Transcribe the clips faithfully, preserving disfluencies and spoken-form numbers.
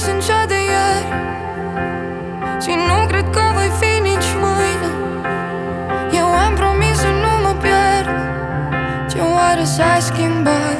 sunt cea de ieri și nu cred că voi fi nici mâine. Eu am promis să nu mă pierd. Ce oare s-a schimbat?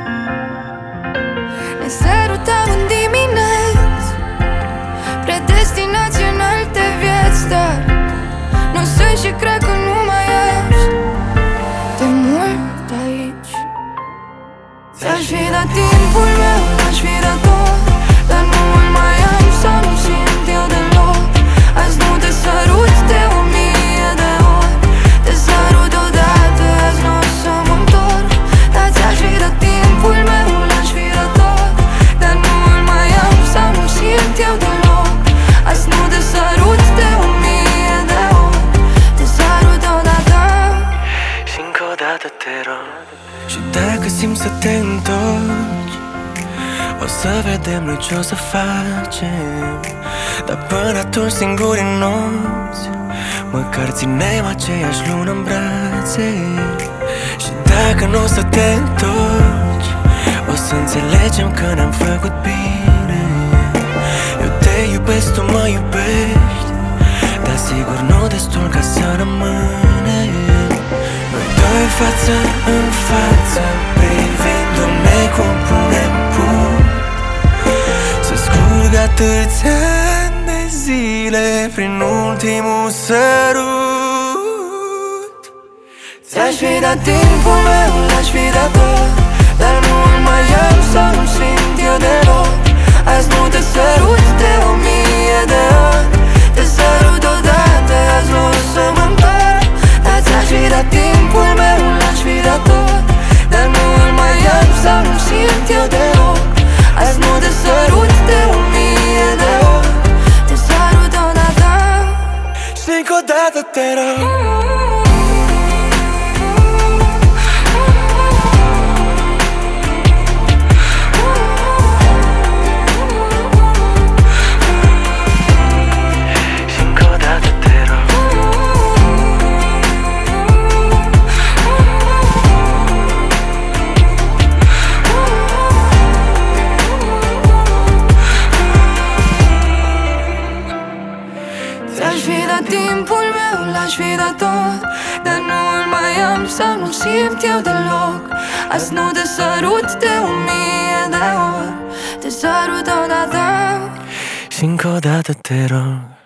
Ne sărutam în dimineți, predestinați în alte vieți, dar nu sunt și cred că nu mai ești de mult aici. Ți-aș fi dat timpul meu, l-aș fi dat tot, dar nu îl mai am sau nu simt eu deloc. Azi nu te sărut de o mie de ori, te sărut odată, azi nu o să mă întorc. Dar ți-aș fi dat timpul meu, l-aș fi dat tot, dar nu îl mai am sau nu simt eu deloc. Azi nu te sărut de o mie de ori, te sărut odată și încă o dată te rog. Și dacă simți să te întorci, o să vedem noi ce o să facem. Dar până atunci singuri în nopți, măcar ținem aceeași lună în brațe. Și dacă nu o să te întorci, o să înțelegem că ne-am făcut bine. Eu te iubesc, tu mă iubești, dar sigur nu destul ca să rămânem. Noi doi față în față, privindu-ne cum punem punct să scurg atâția ani de zile prin ultimul sărut. Ți-aș fi dat timpul meu, l-aș fi dat tot, dar nu îl mai am sau nu simt eu deloc. Azi nu te sărut de o mie de ori, te sărut odată, azi nu o să mă întorc. Dar ți-aș fi dat timpul meu, l-aș fi dat tot, dar nu îl mai am sau nu simt eu deloc. Azi nu te sărut de o mie de ori, te sărut odată și încă o dată te rog. Ți-aș fi dat timpul meu, l-aș fi dat tot, dar nu îl mai am sau nu simt eu deloc. Azi nu te sărut de o mie de ori, te sărut odată și încă o dată te rog.